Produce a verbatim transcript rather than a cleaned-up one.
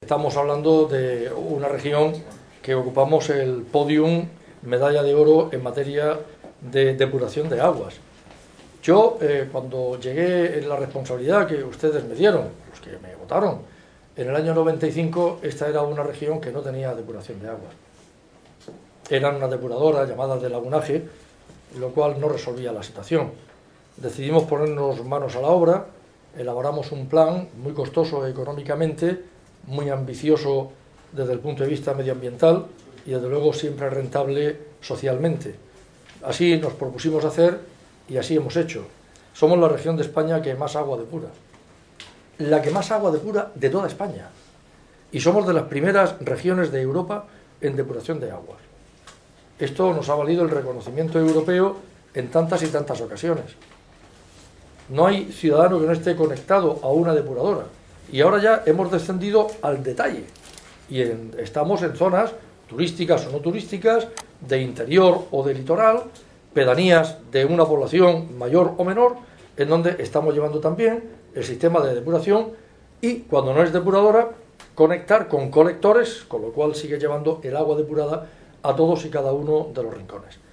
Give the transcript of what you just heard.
estamos hablando de una región que ocupamos el podium, medalla de oro en materia de depuración de aguas. Yo, eh, cuando llegué en la responsabilidad que ustedes me dieron, los que me votaron, en el año noventa y cinco, esta era una región que no tenía depuración de aguas. Eran una depuradora llamada de lagunaje, lo cual no resolvía la situación. Decidimos ponernos manos a la obra, elaboramos un plan muy costoso económicamente, muy ambicioso desde el punto de vista medioambiental y desde luego siempre rentable socialmente. Así nos propusimos hacer y así hemos hecho. Somos la región de España que más agua depura, la que más agua depura de toda España, y somos de las primeras regiones de Europa en depuración de aguas. Esto nos ha valido el reconocimiento europeo en tantas y tantas ocasiones. No hay ciudadano que no esté conectado a una depuradora, y ahora ya hemos descendido al detalle y en, estamos en zonas turísticas o no turísticas, de interior o de litoral, pedanías de una población mayor o menor, en donde estamos llevando también el sistema de depuración y, cuando no es depuradora, conectar con colectores, con lo cual sigue llevando el agua depurada a todos y cada uno de los rincones.